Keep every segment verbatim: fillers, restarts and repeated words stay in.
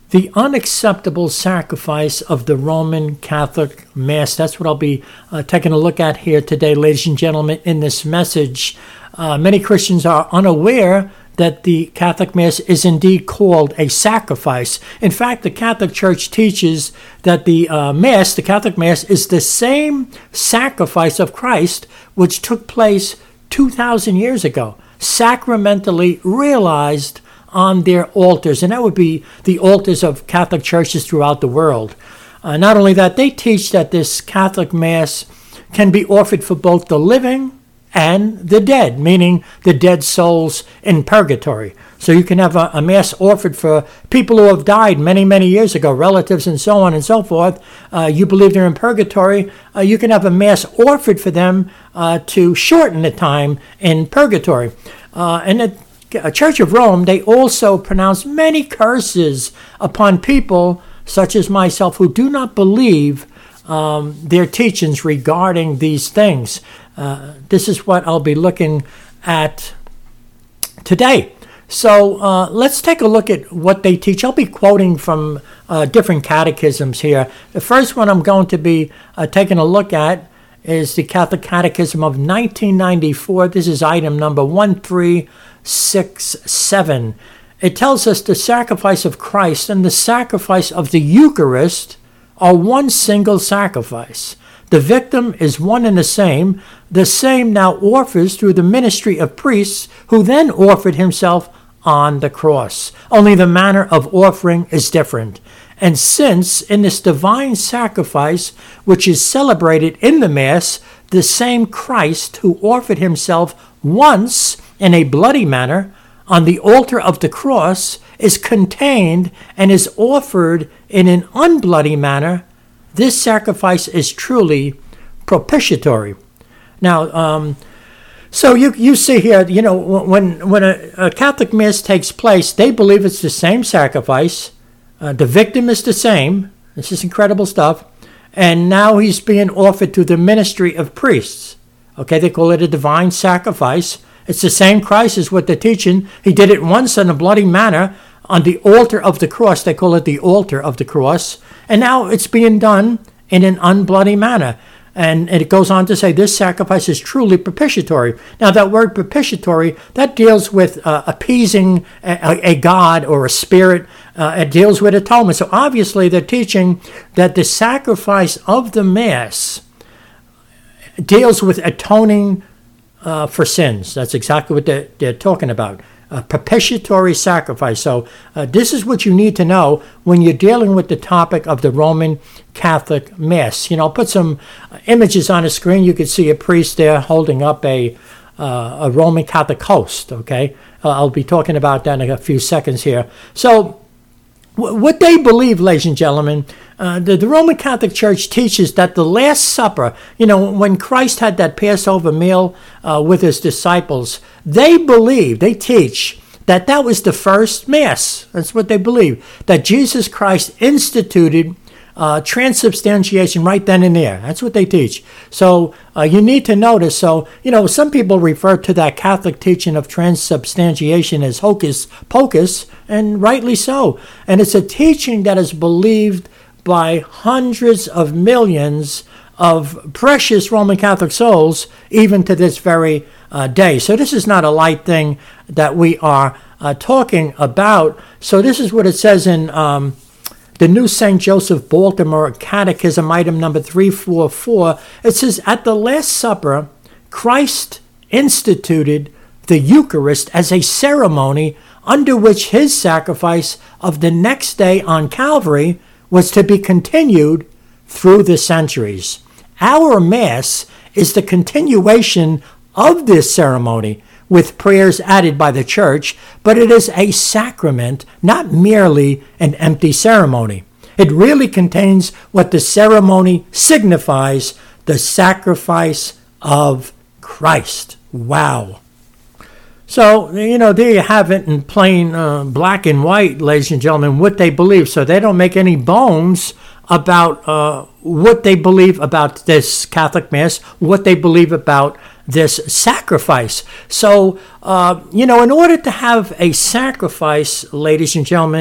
The unacceptable sacrifice of the Roman Catholic Mass. That's what I'll be uh, taking a look at here today, ladies and gentlemen, in this message. Uh, many Christians are unaware that the Catholic Mass is indeed called a sacrifice. In fact, the Catholic Church teaches that the uh, Mass, the Catholic Mass, is the same sacrifice of Christ which took place two thousand years ago, sacramentally realized on their altars, and that would be the altars of Catholic churches throughout the world. Uh, not only that, they teach that this Catholic Mass can be offered for both the living and the dead, meaning the dead souls in purgatory. So you can have a, a Mass offered for people who have died many, many years ago, relatives and so on and so forth. Uh, you believe they're in purgatory. Uh, you can have a Mass offered for them uh, to shorten the time in purgatory. Uh, and the Church of Rome, they also pronounce many curses upon people such as myself who do not believe um, their teachings regarding these things. Uh, this is what I'll be looking at today. So uh, let's take a look at what they teach. I'll be quoting from uh, different catechisms here. The first one I'm going to be uh, taking a look at is the Catholic Catechism of nineteen ninety-four. This is item number one three six seven. It tells us the sacrifice of Christ and the sacrifice of the Eucharist are one single sacrifice. The victim is one and the same. The same now offers through the ministry of priests who then offered himself on the cross. Only the manner of offering is different. And since in this divine sacrifice, which is celebrated in the Mass, the same Christ who offered himself once in a bloody manner on the altar of the cross is contained and is offered in an unbloody manner, this sacrifice is truly propitiatory. Now, um, so you you see here, you know, when when a, a Catholic Mass takes place, they believe it's the same sacrifice. Uh, the victim is the same. This is incredible stuff. And now he's being offered to the ministry of priests. Okay, they call it a divine sacrifice. It's the same Christ as what they're teaching. He did it once in a bloody manner on the altar of the cross. They call it the altar of the cross. And now it's being done in an unbloody manner. And it goes on to say this sacrifice is truly propitiatory. Now, that word propitiatory, that deals with uh, appeasing a, a god or a spirit. Uh, it deals with atonement. So obviously they're teaching that the sacrifice of the Mass deals with atoning uh, for sins. That's exactly what they're, they're talking about. A propitiatory sacrifice. So uh, this is what you need to know when you're dealing with the topic of the Roman Catholic Mass. You know, I'll put some images on the screen. You can see a priest there holding up a uh, a Roman Catholic host. Okay, uh, I'll be talking about that in a few seconds here. So w- what they believe, ladies and gentlemen, uh, the, the Roman Catholic Church teaches that the Last Supper, you know, when Christ had that Passover meal uh, with his disciples, they believe, they teach that that was the first Mass. That's what they believe, that Jesus Christ instituted uh, transubstantiation right then and there. That's what they teach. So uh, you need to notice, so, you know, some people refer to that Catholic teaching of transubstantiation as hocus pocus, and rightly so. And it's a teaching that is believed by hundreds of millions of precious Roman Catholic souls, even to this very uh, day. So this is not a light thing that we are uh, talking about. So this is what it says in um, the New Saint Joseph Baltimore Catechism, item number three forty-four. It says, at the Last Supper, Christ instituted the Eucharist as a ceremony under which his sacrifice of the next day on Calvary was to be continued through the centuries. Our Mass is the continuation of this ceremony with prayers added by the Church, but it is a sacrament, not merely an empty ceremony. It really contains what the ceremony signifies, the sacrifice of Christ. Wow. So, you know, there you have it in plain uh, black and white, ladies and gentlemen, what they believe. So they don't make any bones about uh, what they believe about this Catholic Mass, what they believe about this sacrifice. So, uh, you know, in order to have a sacrifice, ladies and gentlemen,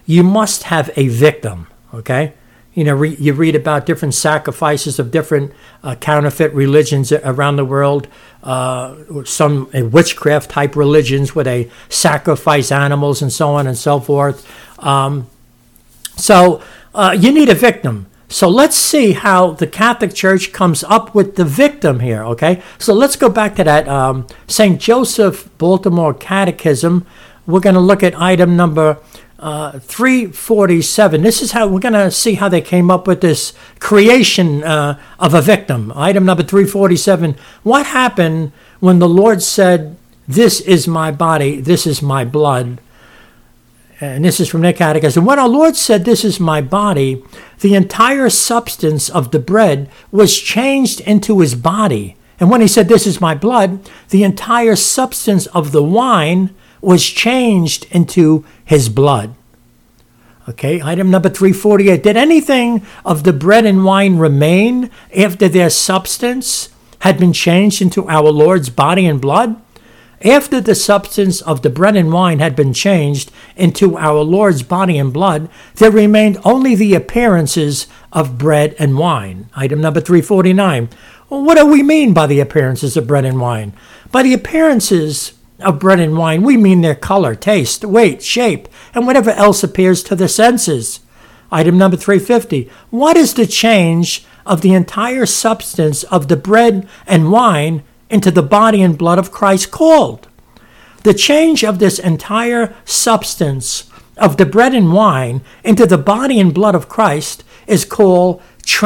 you must have a victim, okay? You know, re- you read about different sacrifices of different uh, counterfeit religions around the world, uh, some uh, witchcraft-type religions where they sacrifice animals and so on and so forth. Um, so uh, you need a victim. So let's see how the Catholic Church comes up with the victim here, okay? So let's go back to that um, Saint Joseph Baltimore Catechism. We're going to look at item number uh, three forty-seven. This is how we're going to see how they came up with this creation uh, of a victim. Item number three forty-seven. What happened when the Lord said, "This is my body, this is my blood"? And this is from their catechism. When our Lord said, "This is my body," the entire substance of the bread was changed into his body. And when he said, "This is my blood," the entire substance of the wine was changed into his blood. Okay, item number three forty-eight. Did anything of the bread and wine remain after their substance had been changed into our Lord's body and blood? After the substance of the bread and wine had been changed into our Lord's body and blood, there remained only the appearances of bread and wine. Item number three forty-nine. Well, what do we mean by the appearances of bread and wine? By the appearances of bread and wine, we mean their color, taste, weight, shape, and whatever else appears to the senses. Item number three fifty. What is the change of the entire substance of the bread and wine into the body and blood of Christ called? The change of this entire substance of the bread and wine into the body and blood of Christ is called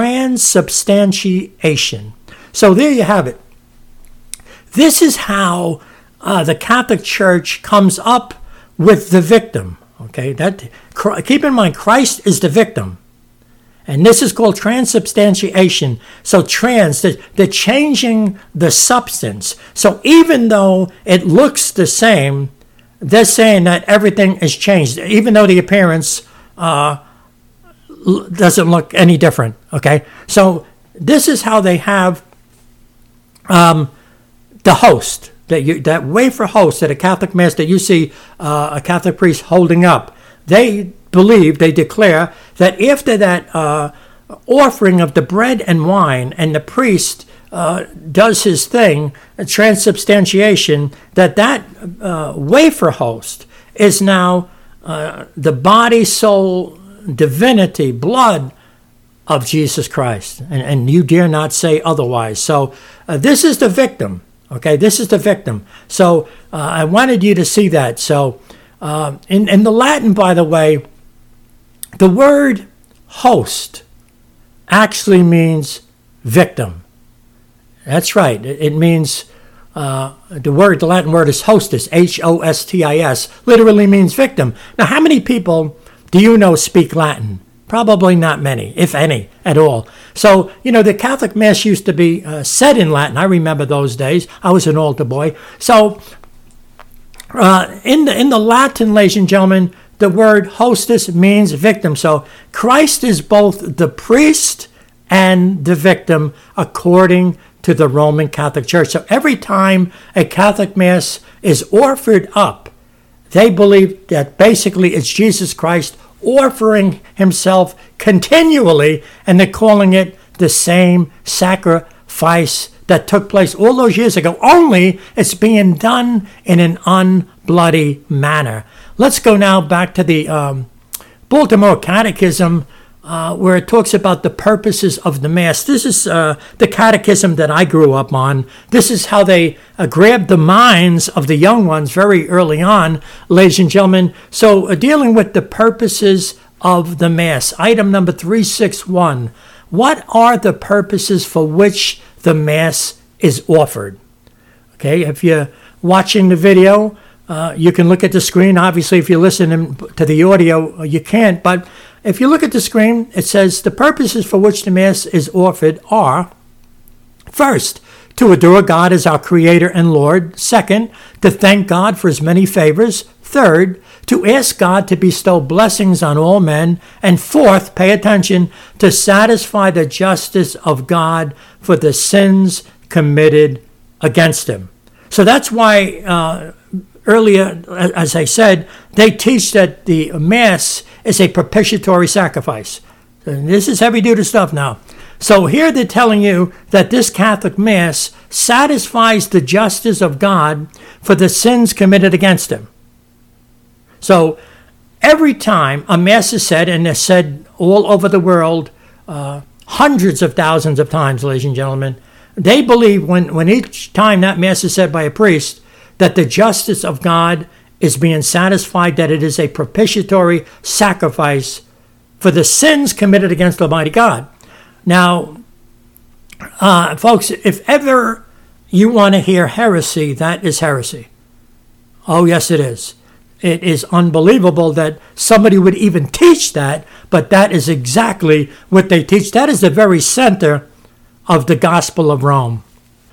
transubstantiation. So there you have it. This is how uh, the Catholic Church comes up with the victim. Okay, that keep in mind, Christ is the victim. And this is called transubstantiation. So trans, they're changing the substance. So even though it looks the same, they're saying that everything is changed, even though the appearance uh, doesn't look any different. Okay, so this is how they have um, the host, that you, that wafer host at a Catholic Mass that you see uh, a Catholic priest holding up. They believe, they declare that after that uh, offering of the bread and wine, and the priest uh, does his thing, transubstantiation, that that uh, wafer host is now uh, the body, soul, divinity, blood of Jesus Christ. And, and you dare not say otherwise. So uh, this is the victim. Okay, this is the victim. So uh, I wanted you to see that. So uh, in, in the Latin, by the way, the word host actually means victim. That's right. It, it means, uh, the word, the Latin word is hostis, H O S T I S, literally means victim. Now, how many people do you know speak Latin? Probably not many, if any, at all. So, you know, the Catholic Mass used to be uh, said in Latin. I remember those days. I was an altar boy. So, uh, in the in the Latin, ladies and gentlemen, the word hostis means victim. So Christ is both the priest and the victim according to the Roman Catholic Church. So every time a Catholic Mass is offered up, they believe that basically it's Jesus Christ offering himself continually, and they're calling it the same sacrifice that took place all those years ago, only it's being done in an unbloody manner. Let's go now back to the um, Baltimore Catechism, uh, where it talks about the purposes of the Mass. This is uh, the catechism that I grew up on. This is how they uh, grabbed the minds of the young ones very early on, ladies and gentlemen. So uh, dealing with the purposes of the Mass. Item number three sixty-one. What are the purposes for which the Mass is offered? Okay, if you're watching the video, Uh, you can look at the screen. Obviously, if you're listening to the audio, you can't. But if you look at the screen, it says the purposes for which the Mass is offered are, first, to adore God as our Creator and Lord. Second, to thank God for his many favors. Third, to ask God to bestow blessings on all men. And fourth, pay attention, to satisfy the justice of God for the sins committed against him. So that's why uh, earlier, as I said, they teach that the Mass is a propitiatory sacrifice. And this is heavy-duty stuff now. So here they're telling you that this Catholic Mass satisfies the justice of God for the sins committed against him. So every time a Mass is said, and they're said all over the world, uh, hundreds of thousands of times, ladies and gentlemen, they believe when, when each time that Mass is said by a priest, that the justice of God is being satisfied, that it is a propitiatory sacrifice for the sins committed against Almighty God. Now, uh, folks, if ever you want to hear heresy, that is heresy. Oh, yes, it is. It is unbelievable that somebody would even teach that, but that is exactly what they teach. That is the very center of the Gospel of Rome.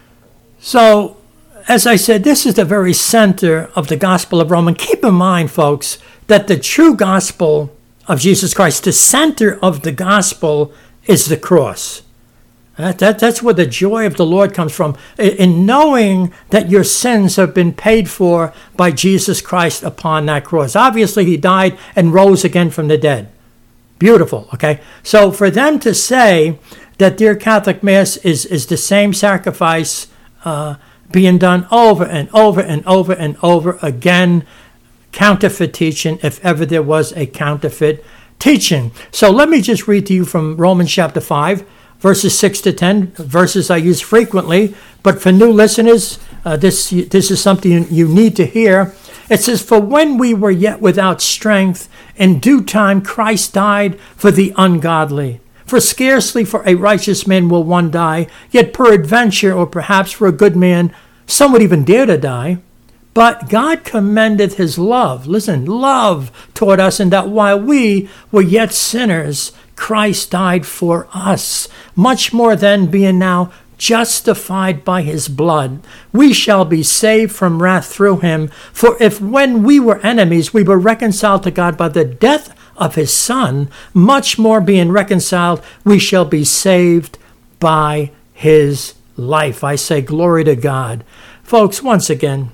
So, as I said, this is the very center of the Gospel of Rome. And keep in mind, folks, that the true gospel of Jesus Christ, the center of the gospel, is the cross. That, that, that's where the joy of the Lord comes from, in knowing that your sins have been paid for by Jesus Christ upon that cross. Obviously, he died and rose again from the dead. Beautiful, okay? So for them to say that their Catholic Mass is, is the same sacrifice uh, being done over and over and over and over again, counterfeit teaching, if ever there was a counterfeit teaching. So let me just read to you from Romans chapter five, verses six to ten, verses I use frequently, but for new listeners, uh, this this is something you, you need to hear. It says, "For when we were yet without strength, in due time Christ died for the ungodly. For scarcely for a righteous man will one die, yet peradventure, or perhaps for a good man, some would even dare to die. But God commendeth his love," listen, love toward us, "in that while we were yet sinners, Christ died for us. Much more then, being now justified by his blood, we shall be saved from wrath through him. For if when we were enemies, we were reconciled to God by the death of his Son, much more being reconciled, we shall be saved by his life." I say glory to God. Folks, once again,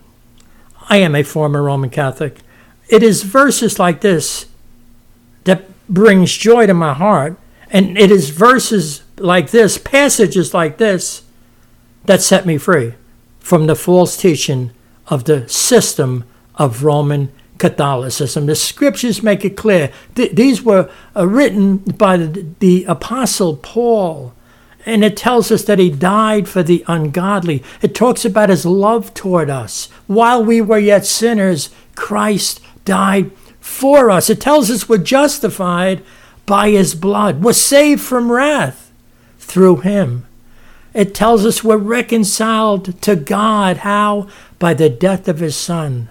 I am a former Roman Catholic. It is verses like this that brings joy to my heart. And it is verses like this, passages like this, that set me free from the false teaching of the system of Roman Catholicism. The scriptures make it clear. Th- these were uh, written by the, the Apostle Paul. And it tells us that he died for the ungodly. It talks about his love toward us. While we were yet sinners, Christ died for us. It tells us we're justified by his blood. We're saved from wrath through him. It tells us we're reconciled to God. How? By the death of his Son.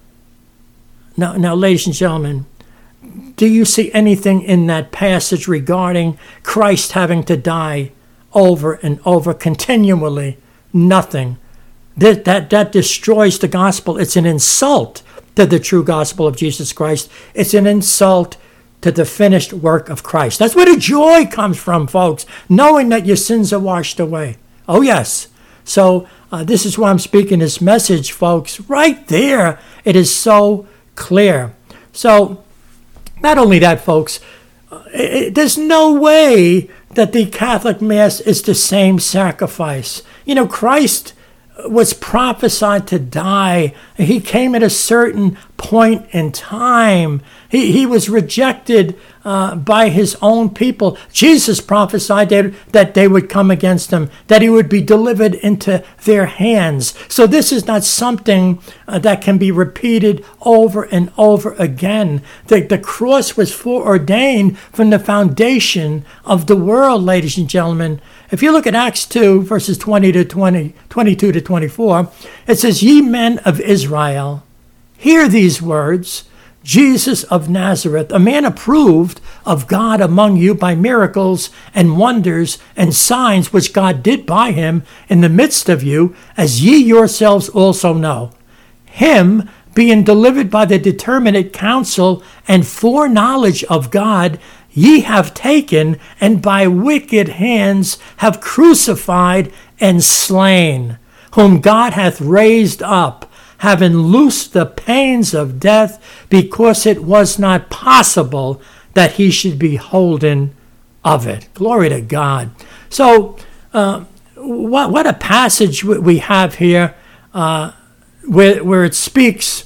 Now, now, ladies and gentlemen, do you see anything in that passage regarding Christ having to die over and over continually? Nothing. That, that, that destroys the gospel. It's an insult to the true gospel of Jesus Christ. It's an insult to the finished work of Christ. That's where the joy comes from, folks, knowing that your sins are washed away. Oh, yes. So uh, this is why I'm speaking this message, folks. Right there, it is so clear. So not only that, folks, uh, it, there's no way that the Catholic Mass is the same sacrifice. You know, Christ was prophesied to die. He came at a certain point in time. He, he was rejected uh, by his own people. Jesus prophesied that, that they would come against him, that he would be delivered into their hands. So this is not something uh, that can be repeated over and over again. The, the cross was foreordained from the foundation of the world, ladies and gentlemen. If you look at Acts two, verses twenty to twenty, twenty-two to twenty-four, it says, "Ye men of Israel, hear these words. Jesus of Nazareth, a man approved of God among you by miracles and wonders and signs which God did by him in the midst of you, as ye yourselves also know. Him, being delivered by the determinate counsel and foreknowledge of God, ye have taken, and by wicked hands have crucified and slain, whom God hath raised up, having loosed the pains of death, because it was not possible that he should be holden of it. Glory to God. So uh, what, what a passage we have here uh, where, where it speaks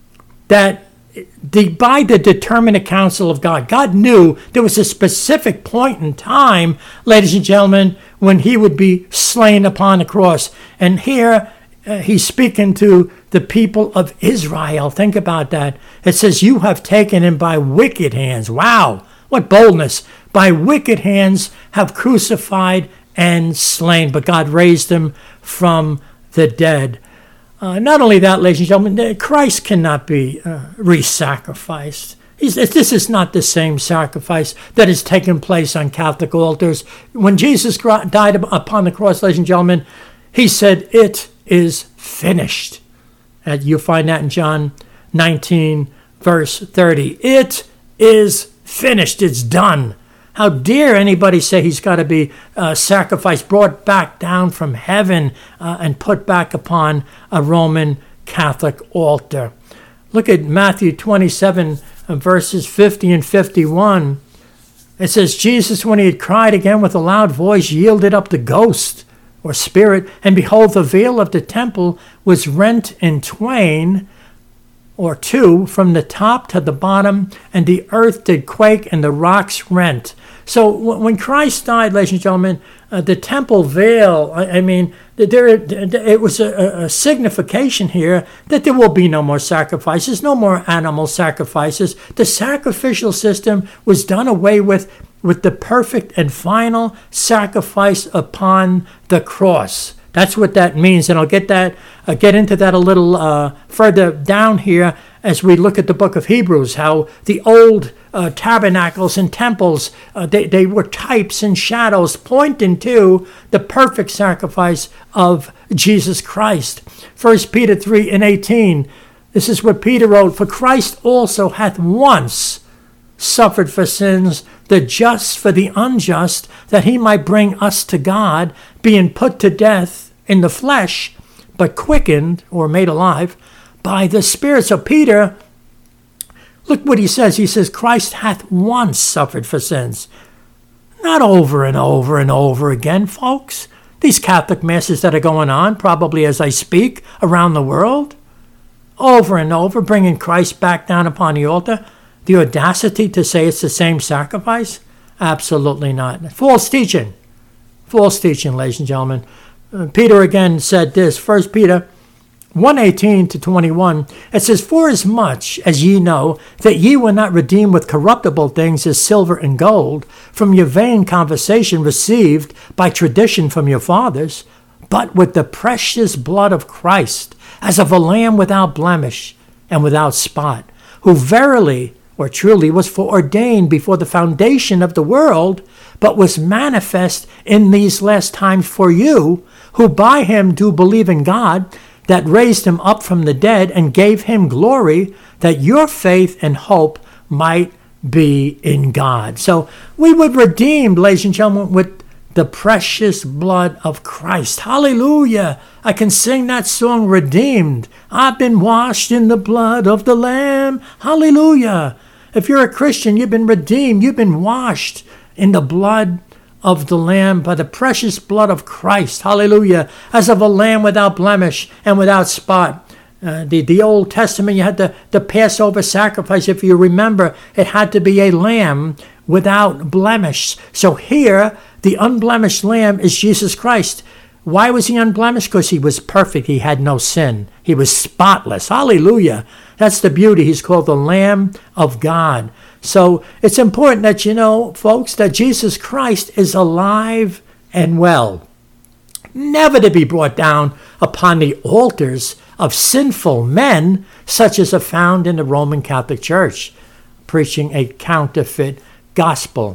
that the, by the determinate counsel of God, God knew there was a specific point in time, ladies and gentlemen, when he would be slain upon the cross. And here uh, he's speaking to the people of Israel. Think about that. It says, you have taken him by wicked hands. Wow, what boldness. By wicked hands have crucified and slain, but God raised him from the dead. Uh, not only that, ladies and gentlemen, Christ cannot be uh, re-sacrificed. He's, this is not the same sacrifice that has taken place on Catholic altars. When Jesus died upon the cross, ladies and gentlemen, he said, it is finished. And you'll find that in John nineteen, verse thirty. It is finished. It's done. How dare anybody say he's got to be uh, sacrificed, brought back down from heaven uh, and put back upon a Roman Catholic altar. Look at Matthew twenty-seven, uh, verses fifty and fifty-one. It says, Jesus, when he had cried again with a loud voice, yielded up the ghost or spirit, and behold, the veil of the temple was rent in twain, or two, from the top to the bottom, and the earth did quake, and the rocks rent. So when Christ died, ladies and gentlemen, uh, the temple veil, I, I mean, there it was a, a signification here that there will be no more sacrifices, no more animal sacrifices. The sacrificial system was done away with with the perfect and final sacrifice upon the cross. That's what that means, and I'll get that, uh, get into that a little uh, further down here as we look at the book of Hebrews, how the old uh, tabernacles and temples, uh, they, they were types and shadows pointing to the perfect sacrifice of Jesus Christ. First Peter three and eighteen, this is what Peter wrote, for Christ also hath once suffered for sins, the just for the unjust, that he might bring us to God, being put to death in the flesh, but quickened or made alive by the Spirit. So Peter, look what he says. He says, Christ hath once suffered for sins. Not over and over and over again, folks. These Catholic masses that are going on, probably as I speak, around the world, over and over, bringing Christ back down upon the altar. The audacity to say it's the same sacrifice? Absolutely not. False teaching. False teaching, ladies and gentlemen. Uh, Peter again said this, First Peter one eighteen to twenty-one. It says, for as much as ye know that ye were not redeemed with corruptible things as silver and gold from your vain conversation received by tradition from your fathers, but with the precious blood of Christ, as of a lamb without blemish and without spot, who verily or truly was foreordained before the foundation of the world, but was manifest in these last times for you, who by him do believe in God, that raised him up from the dead and gave him glory, that your faith and hope might be in God. So we were redeemed, ladies and gentlemen, with the precious blood of Christ. Hallelujah. I can sing that song, Redeemed. I've been washed in the blood of the Lamb. Hallelujah. If you're a Christian, you've been redeemed. You've been washed in the blood of the Lamb, by the precious blood of Christ. Hallelujah. As of a lamb without blemish and without spot. Uh, the, the Old Testament, you had the, the Passover sacrifice. If you remember, it had to be a lamb without blemish. So here, the unblemished lamb is Jesus Christ. Why was he unblemished? Because he was perfect. He had no sin. He was spotless. Hallelujah. That's the beauty. He's called the Lamb of God. So it's important that you know, folks, that Jesus Christ is alive and well, never to be brought down upon the altars of sinful men, such as are found in the Roman Catholic Church, preaching a counterfeit gospel.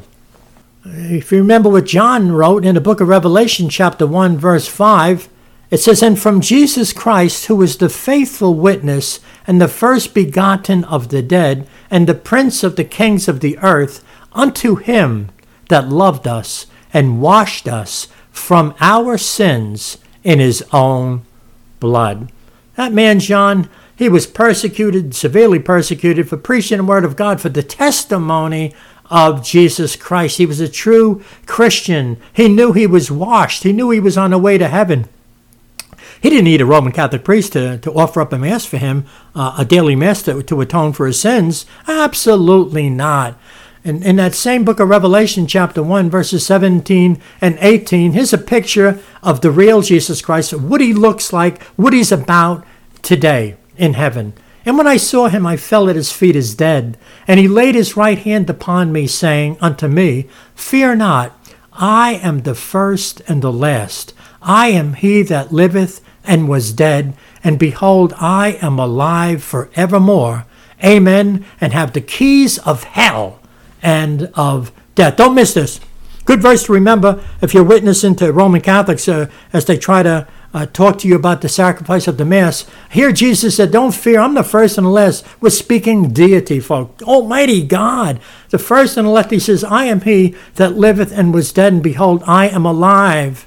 If you remember what John wrote in the book of Revelation, chapter one, verse five, it says, and from Jesus Christ, who is the faithful witness and the first begotten of the dead, and the prince of the kings of the earth, unto him that loved us and washed us from our sins in his own blood. That man, John, he was persecuted, severely persecuted for preaching the word of God, for the testimony of Jesus Christ. He was a true Christian. He knew he was washed. He knew he was on the way to heaven. He didn't need a Roman Catholic priest to, to offer up a mass for him, uh, a daily mass to, to atone for his sins. Absolutely not. And in that same book of Revelation, chapter one, verses seventeen and eighteen, here's a picture of the real Jesus Christ, what he looks like, what he's about today in heaven. And when I saw him, I fell at his feet as dead. And he laid his right hand upon me, saying unto me, Fear not, I am the first and the last. I am he that liveth and was dead, and behold, I am alive forevermore. Amen. And have the keys of hell and of death. Don't miss this. Good verse to remember if you're witnessing to Roman Catholics uh, as they try to uh, talk to you about the sacrifice of the Mass. Here Jesus said, don't fear, I'm the first and the last. We're speaking deity, folks. Almighty God. The first and the last, he says, I am he that liveth and was dead, and behold, I am alive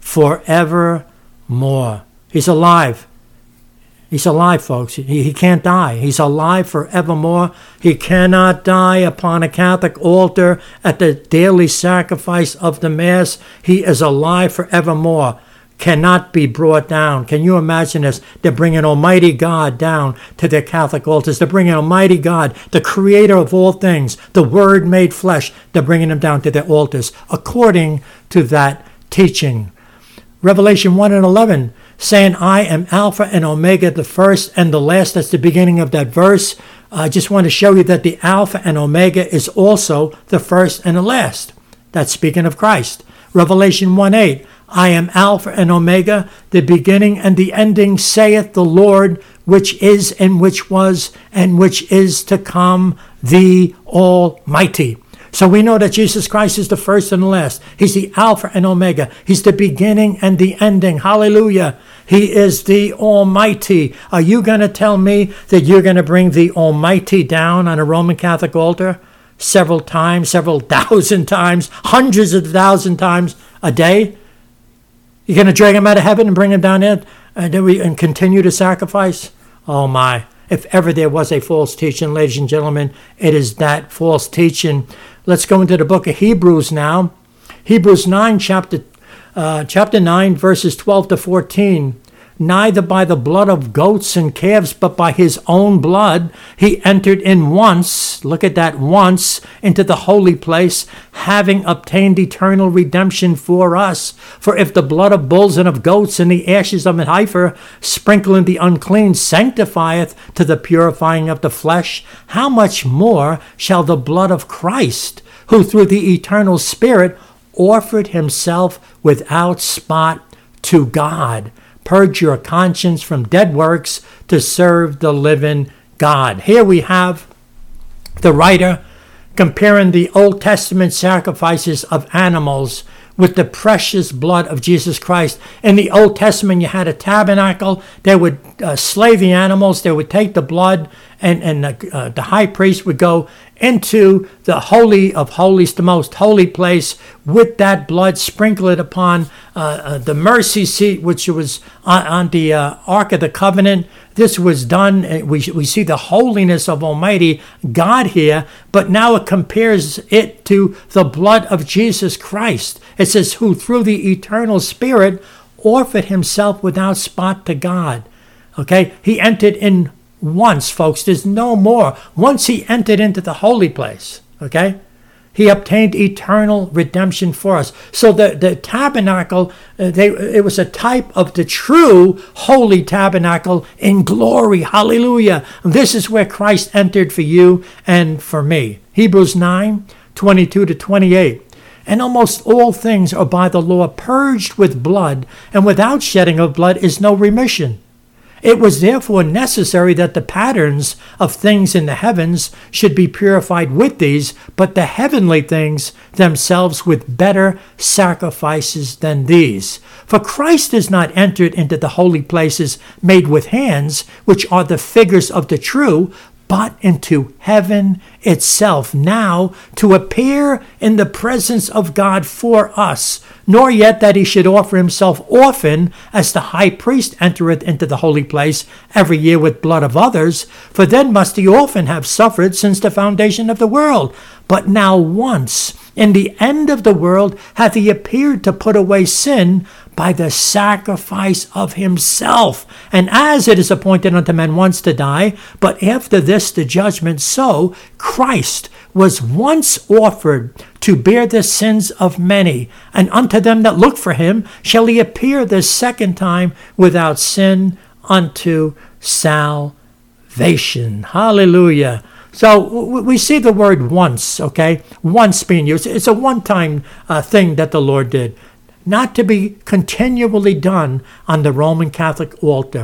forevermore. He's alive. He's alive, folks. He, he can't die. He's alive forevermore. He cannot die upon a Catholic altar at the daily sacrifice of the Mass. He is alive forevermore. Cannot be brought down. Can you imagine this? They're bringing Almighty God down to their Catholic altars. They're bringing Almighty God, the creator of all things, the Word made flesh. They're bringing him down to their altars according to that teaching. Revelation one and eleven, saying, I am Alpha and Omega, the first and the last. That's the beginning of that verse. I just want to show you that the Alpha and Omega is also the first and the last. That's speaking of Christ. Revelation one eight, I am Alpha and Omega, the beginning and the ending, saith the Lord, which is and which was and which is to come, the Almighty. So we know that Jesus Christ is the first and the last. He's the Alpha and Omega. He's the beginning and the ending. Hallelujah. He is the Almighty. Are you going to tell me that you're going to bring the Almighty down on a Roman Catholic altar several times, several thousand times, hundreds of thousand times a day? You're going to drag him out of heaven and bring him down there and, and continue to sacrifice? Oh my. If ever there was a false teaching, ladies and gentlemen, it is that false teaching. Let's go into the book of Hebrews now. Hebrews nine, chapter, uh, chapter nine, verses twelve to fourteen. Neither by the blood of goats and calves, but by his own blood, he entered in once, look at that, once, into the holy place, having obtained eternal redemption for us. For if the blood of bulls and of goats and the ashes of an heifer, sprinkling the unclean, sanctifieth to the purifying of the flesh, how much more shall the blood of Christ, who through the eternal Spirit offered himself without spot to God, purge your conscience from dead works to serve the living God. Here we have the writer comparing the Old Testament sacrifices of animals with the precious blood of Jesus Christ. In the Old Testament, you had a tabernacle. They would uh, slay the animals. They would take the blood, and, and the, uh, the high priest would go into the Holy of Holies, the most holy place, with that blood, sprinkle it upon uh, uh, the mercy seat, which was on, on the uh, Ark of the Covenant. This was done. We, we see the holiness of Almighty God here, but now it compares it to the blood of Jesus Christ. It says, who through the eternal Spirit offered himself without spot to God. Okay, he entered in once, folks. There's no more. Once he entered into the holy place, okay, he obtained eternal redemption for us. So the, the tabernacle, uh, they, it was a type of the true holy tabernacle in glory. Hallelujah. And this is where Christ entered for you and for me. Hebrews nine, twenty-two to twenty-eight. And almost all things are by the law purged with blood, and without shedding of blood is no remission. It was therefore necessary that the patterns of things in the heavens should be purified with these, but the heavenly things themselves with better sacrifices than these. For Christ is not entered into the holy places made with hands, which are the figures of the true, but into heaven itself, now to appear in the presence of God for us, nor yet that he should offer himself often, as the high priest entereth into the holy place every year with blood of others, for then must he often have suffered since the foundation of the world. But now once, in the end of the world, hath he appeared to put away sin by the sacrifice of himself. And as it is appointed unto men once to die, but after this the judgment, so Christ was once offered to bear the sins of many, and unto them that look for him shall he appear the second time without sin unto salvation. Hallelujah. So we see the word once, okay? Once being used. It's a one-time uh, thing that the Lord did, not to be continually done on the Roman Catholic altar.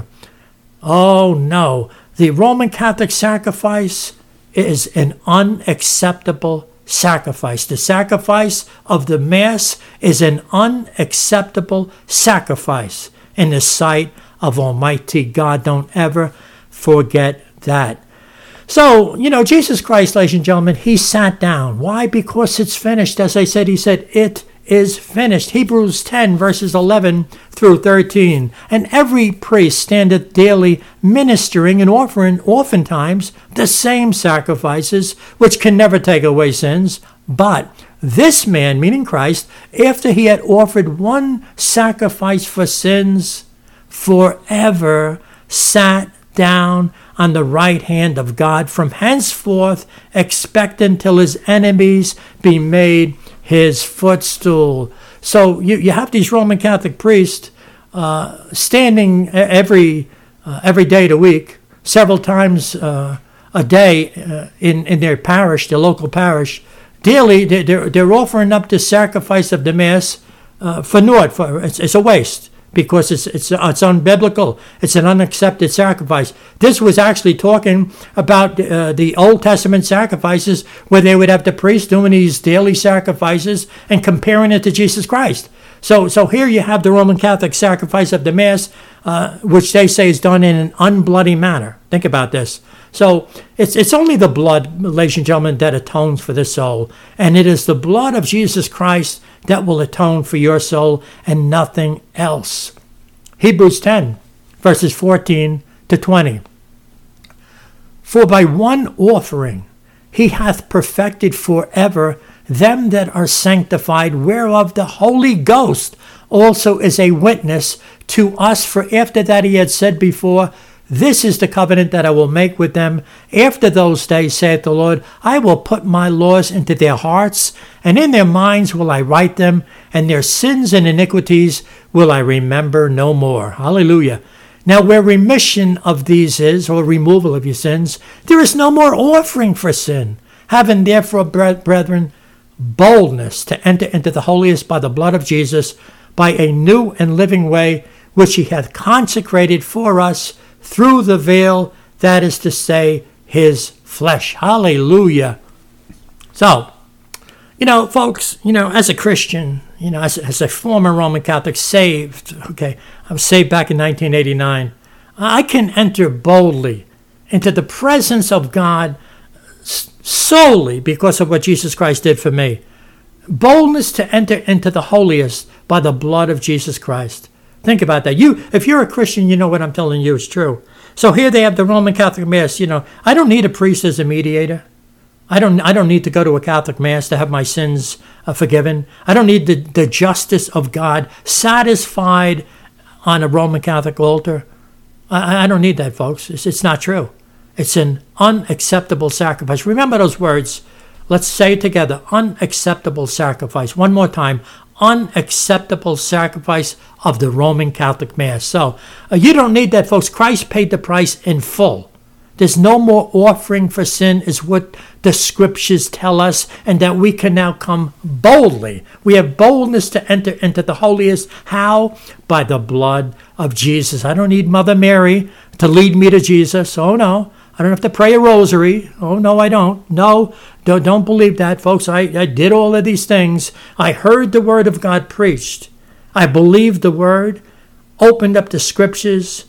Oh, no. The Roman Catholic sacrifice is an unacceptable sacrifice. The sacrifice of the Mass is an unacceptable sacrifice in the sight of Almighty God. Don't ever forget that. So, you know, Jesus Christ, ladies and gentlemen, he sat down. Why? Because it's finished. As I said, he said, it is finished. Hebrews ten, verses eleven through thirteen. And every priest standeth daily ministering and offering oftentimes the same sacrifices, which can never take away sins. But this man, meaning Christ, after he had offered one sacrifice for sins forever, sat down on the right hand of God, from henceforth expectant till his enemies be made his footstool. So you, you have these Roman Catholic priests uh, standing every uh, every day of the week, several times uh, a day uh, in, in their parish, their local parish. Daily, they're, they're offering up the sacrifice of the Mass uh, for naught. For, it's, it's a waste. Because it's it's it's unbiblical. It's an unaccepted sacrifice. This was actually talking about uh, the Old Testament sacrifices, where they would have the priest doing these daily sacrifices and comparing it to Jesus Christ. So so here you have the Roman Catholic sacrifice of the Mass, uh, which they say is done in an unbloody manner. Think about this. So it's it's only the blood, ladies and gentlemen, that atones for the soul. And it is the blood of Jesus Christ that will atone for your soul and nothing else. Hebrews ten, verses fourteen to twenty. For by one offering he hath perfected forever them that are sanctified, whereof the Holy Ghost also is a witness to us. For after that he had said before, this is the covenant that I will make with them after those days, saith the Lord. I will put my laws into their hearts, and in their minds will I write them, and their sins and iniquities will I remember no more. Hallelujah. Now where remission of these is, or removal of your sins, there is no more offering for sin. Having therefore, brethren, boldness to enter into the holiest by the blood of Jesus, by a new and living way, which he hath consecrated for us through the veil, that is to say, his flesh. Hallelujah. So, you know, folks, you know, as a Christian, you know, as, as a former Roman Catholic, saved, okay, I was saved back in nineteen eighty-nine, I can enter boldly into the presence of God solely because of what Jesus Christ did for me. Boldness to enter into the holiest by the blood of Jesus Christ. Think about that. You, if you're a Christian, you know what I'm telling you is true. So here they have the Roman Catholic Mass. You know, I don't need a priest as a mediator. I don't. I don't need to go to a Catholic Mass to have my sins uh, forgiven. I don't need the, the justice of God satisfied on a Roman Catholic altar. I, I don't need that, folks. It's, it's not true. It's an unacceptable sacrifice. Remember those words. Let's say it together. Unacceptable sacrifice. One more time. Unacceptable sacrifice of the Roman Catholic Mass. So uh, you don't need that, folks. Christ paid the price in full. There's no more offering for sin, is what the scriptures tell us, and that we can now come boldly. We have boldness to enter into the holiest. How? By the blood of Jesus. I don't need Mother Mary to lead me to Jesus. Oh, no. I don't have to pray a rosary. Oh, no, I don't. No, don't, don't believe that, folks. I, I did all of these things. I heard the word of God preached. I believed the word, opened up the scriptures,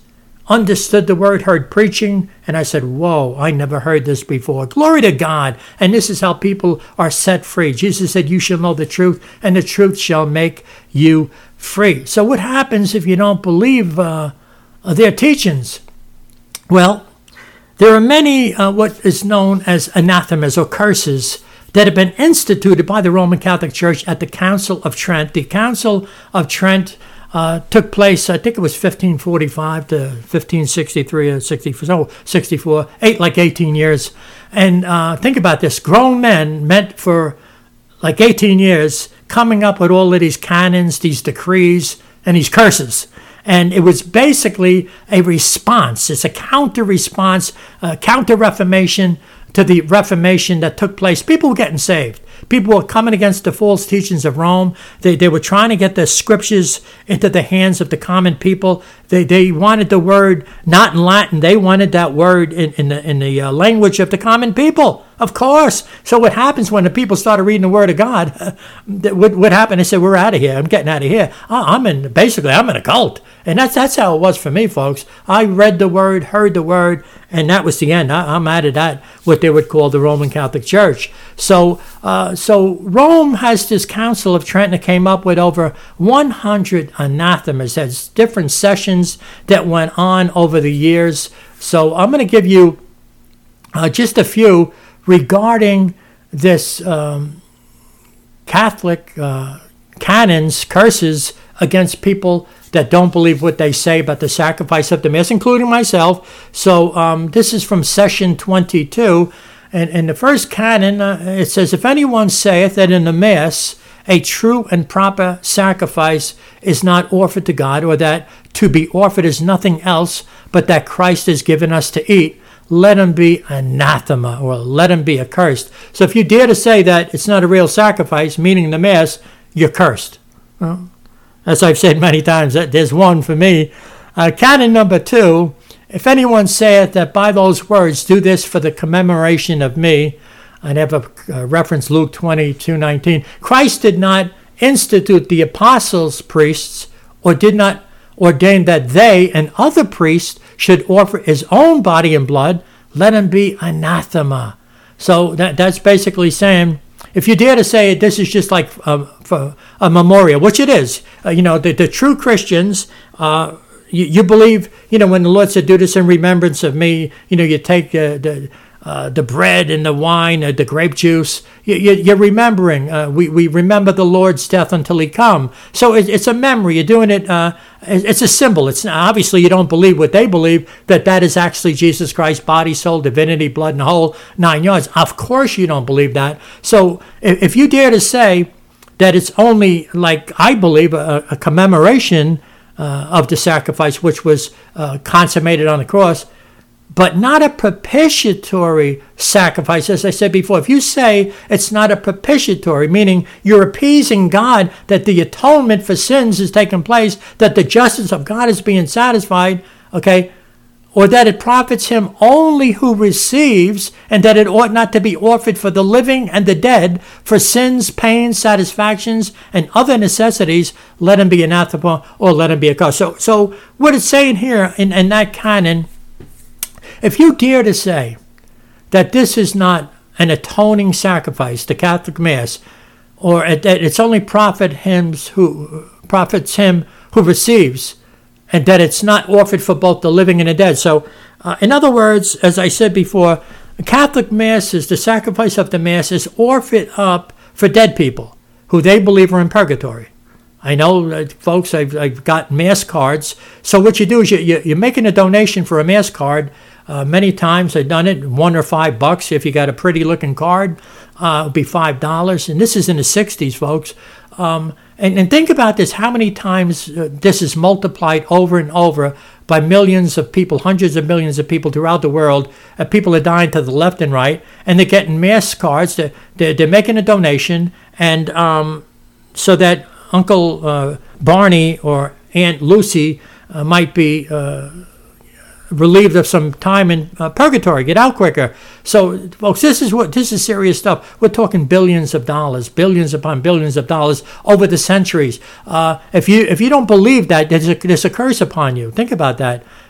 understood the word, heard preaching, and I said, whoa, I never heard this before. Glory to God. And this is how people are set free. Jesus said, you shall know the truth, and the truth shall make you free. So what happens if you don't believe uh, their teachings? Well, there are many uh, what is known as anathemas or curses that have been instituted by the Roman Catholic Church at the Council of Trent. The Council of Trent uh, took place, I think it was fifteen forty-five to fifteen sixty-three or sixty-four, so sixty-four, eight, like eighteen years. And uh, think about this, grown men meant for like eighteen years coming up with all of these canons, these decrees, and these curses. And it was basically a response. It's a counter-response, uh, counter-reformation to the Reformation that took place. People were getting saved. People were coming against the false teachings of Rome. They they were trying to get the scriptures into the hands of the common people. They they wanted the word not in Latin. They wanted that word in, in the in the uh, language of the common people. Of course. So what happens when the people started reading the Word of God? what what happened? They said, "We're out of here. I'm getting out of here. I'm in basically I'm in a cult." And that's that's how it was for me, folks. I read the Word, heard the Word, and that was the end. I, I'm out of that, what they would call the Roman Catholic Church. So uh, so Rome has this Council of Trent that came up with over one hundred anathemas. That's different sessions that went on over the years. So I'm going to give you uh, just a few regarding this um, Catholic uh, canons, curses against people that don't believe what they say about the sacrifice of the Mass, including myself. So um, this is from session twenty-two. And in the first canon, uh, it says, if anyone saith that in the Mass a true and proper sacrifice is not offered to God, or that to be offered is nothing else but that Christ has given us to eat, let him be anathema, or let him be accursed. So if you dare to say that it's not a real sacrifice, meaning the Mass, you're cursed. Well, as I've said many times, there's one for me. Uh, canon number two, if anyone saith that by those words, do this for the commemoration of me, I never uh, reference Luke twenty-two nineteen. Christ did not institute the apostles' priests, or did not ordain that they and other priests should offer his own body and blood. Let him be anathema. So that that's basically saying, if you dare to say this is just like a, for a memorial, which it is, uh, you know, the, the true Christians, uh, you, you believe, you know, when the Lord said, do this in remembrance of me, you know, you take uh, the uh, the bread and the wine, uh, the grape juice, you, you, you're remembering. Uh, we, we remember the Lord's death until he come. So it, it's a memory. You're doing it, uh, it's a symbol. It's obviously you don't believe what they believe, that that is actually Jesus Christ's body, soul, divinity, blood, and the whole nine yards. Of course you don't believe that. So if, if you dare to say that it's only, like I believe, a, a commemoration uh, of the sacrifice which was uh, consummated on the cross, but not a propitiatory sacrifice. As I said before, if you say it's not a propitiatory, meaning you're appeasing God, that the atonement for sins has taken place, that the justice of God is being satisfied, okay, or that it profits him only who receives, and that it ought not to be offered for the living and the dead, for sins, pains, satisfactions, and other necessities, let him be anathema, or let him be accursed. So, so what it's saying here in, in that canon, if you dare to say that this is not an atoning sacrifice, the Catholic Mass, or that it's only profit him who profits him who receives, and that it's not offered for both the living and the dead. So, uh, in other words, as I said before, the Catholic Mass is the sacrifice of the Mass is offered up for dead people who they believe are in purgatory. I know, uh, folks, I've, I've got Mass cards. So what you do is you, you, you're making a donation for a Mass card. Uh, many times I've done it, one or five bucks. If you got a pretty looking card, uh, it'll be five dollars. And this is in the sixties, folks. Um, and, and think about this, how many times uh, this is multiplied over and over by millions of people, hundreds of millions of people throughout the world. Uh, people are dying to the left and right, and they're getting Mass cards. They're, they're, they're making a donation, and um, so that Uncle uh, Barney or Aunt Lucy uh, might be uh, relieved of some time in uh, purgatory, get out quicker. So, folks, this is what this is serious stuff. We're talking billions of dollars, billions upon billions of dollars over the centuries. Uh, if you if you don't believe that, there's a, there's a curse upon you. Think about that.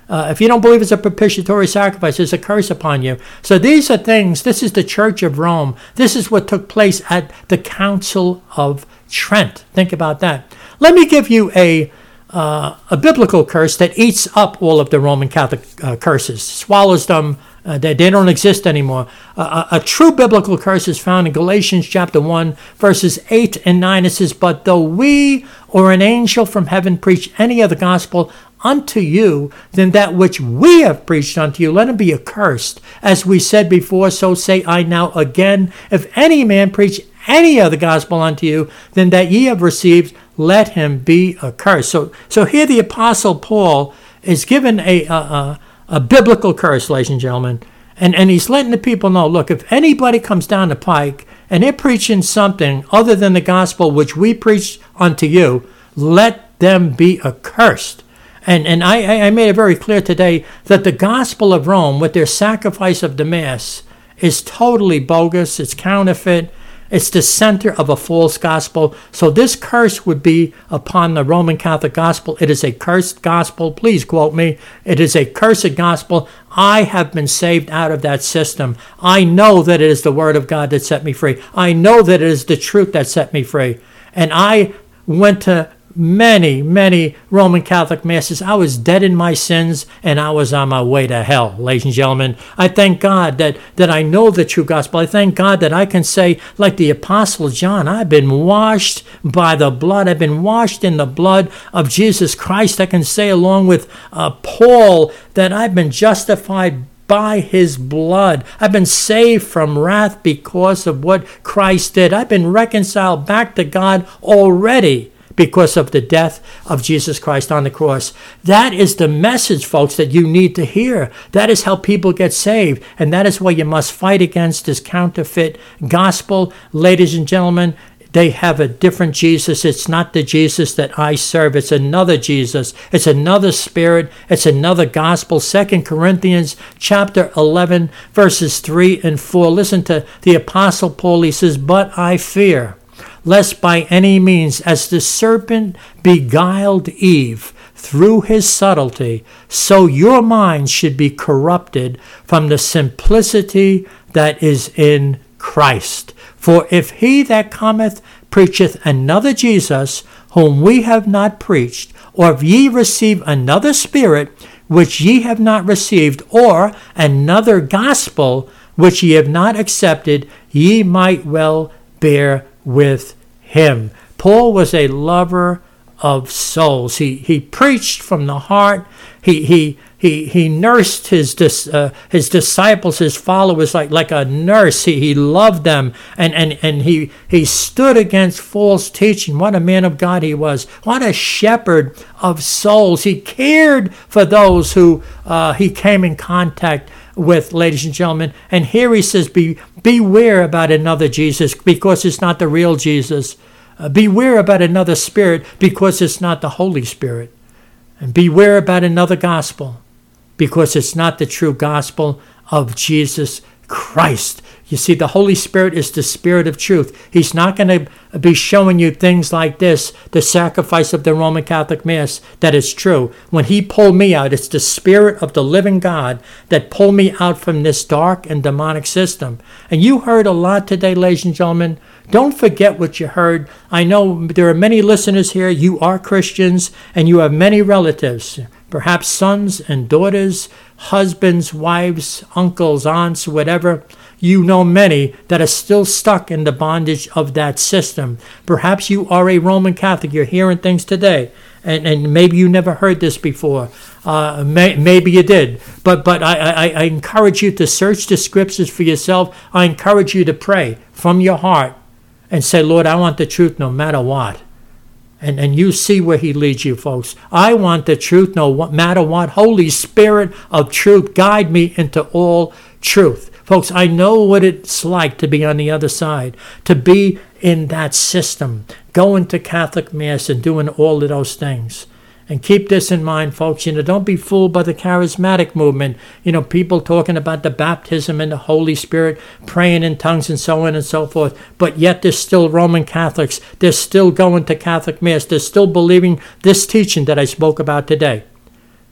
Uh, if you don't believe it's a propitiatory sacrifice, there's a curse upon you. So these are things, this is the Church of Rome. This is what took place at the Council of Trent. Think about that. Let me give you a uh, a biblical curse that eats up all of the Roman Catholic uh, curses, swallows them. Uh, they, they don't exist anymore. Uh, a, a true biblical curse is found in Galatians chapter one, verses eight and nine. It says, "But though we or an angel from heaven preach any other gospel unto you than that which we have preached unto you, let him be accursed. As we said before, so say I now again, if any man preach any other gospel unto you than that ye have received, let him be accursed." So, so here the Apostle Paul is given a, a, a A biblical curse, ladies and gentlemen. And, and he's letting the people know, look, if anybody comes down the pike and they're preaching something other than the gospel which we preached unto you, let them be accursed. And, and I, I made it very clear today that the gospel of Rome, with their sacrifice of the Mass, is totally bogus. It's counterfeit. It's the center of a false gospel. So this curse would be upon the Roman Catholic gospel. It is a cursed gospel. Please quote me. It is a cursed gospel. I have been saved out of that system. I know that it is the word of God that set me free. I know that it is the truth that set me free. And I went to many, many Roman Catholic masses. I was dead in my sins, and I was on my way to hell, ladies and gentlemen. I thank God that, that I know the true gospel. I thank God that I can say, like the Apostle John, I've been washed by the blood. I've been washed in the blood of Jesus Christ. I can say, along with uh, Paul, that I've been justified by his blood. I've been saved from wrath because of what Christ did. I've been reconciled back to God already because of the death of Jesus Christ on the cross. That is the message, folks, that you need to hear. That is how people get saved. And that is why you must fight against this counterfeit gospel. Ladies and gentlemen, they have a different Jesus. It's not the Jesus that I serve. It's another Jesus. It's another spirit. It's another gospel. Second Corinthians chapter eleven, verses three and four. Listen to the Apostle Paul. He says, "But I fear, lest by any means, as the serpent beguiled Eve through his subtlety, so your minds should be corrupted from the simplicity that is in Christ. For if he that cometh preacheth another Jesus, whom we have not preached, or if ye receive another spirit, which ye have not received, or another gospel, which ye have not accepted, ye might well bear with him." Paul was a lover of souls. He he preached from the heart. He he he he nursed his dis, uh, his disciples, his followers like like a nurse. He he loved them, and and and he he stood against false teaching. What a man of God he was! What a shepherd of souls! He cared for those who uh, he came in contact with, ladies and gentlemen. And here he says, be beware about another Jesus, because it's not the real Jesus. Uh, beware about another spirit, because it's not the Holy Spirit. And beware about another gospel, because it's not the true gospel of Jesus Christ. You see, the Holy Spirit is the Spirit of truth. He's not going to be showing you things like this, the sacrifice of the Roman Catholic Mass, that is true. When he pulled me out, it's the Spirit of the living God that pulled me out from this dark and demonic system. And you heard a lot today, ladies and gentlemen. Don't forget what you heard. I know there are many listeners here. You are Christians, and you have many relatives, perhaps sons and daughters, husbands, wives, uncles, aunts, whatever. You know many that are still stuck in the bondage of that system. Perhaps you are a Roman Catholic. You're hearing things today, and, and maybe you never heard this before. Uh, may, maybe you did. But but I, I, I encourage you to search the scriptures for yourself. I encourage you to pray from your heart and say, Lord, I want the truth no matter what. And and you see where he leads you, folks. I want the truth no matter what. Holy Spirit of truth, guide me into all truth. Folks, I know what it's like to be on the other side, to be in that system, going to Catholic Mass and doing all of those things. And keep this in mind, folks. You know, don't be fooled by the charismatic movement. You know, people talking about the baptism and the Holy Spirit, praying in tongues and so on and so forth. But yet they're still Roman Catholics. They're still going to Catholic Mass. They're still believing this teaching that I spoke about today.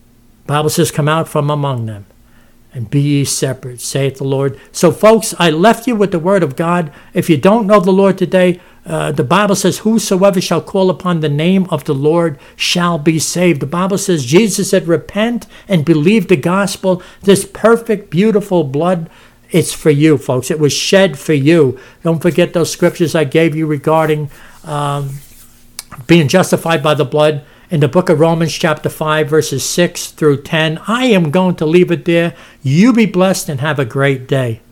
Bible says, come out from among them and be ye separate, saith the Lord. So, folks, I left you with the word of God. If you don't know the Lord today, uh, the Bible says, whosoever shall call upon the name of the Lord shall be saved. The Bible says, Jesus said, repent and believe the gospel. This perfect, beautiful blood, it's for you, folks. It was shed for you. Don't forget those scriptures I gave you regarding um, being justified by the blood. In the book of Romans chapter five, verses six through ten. I am going to leave it there. You be blessed and have a great day.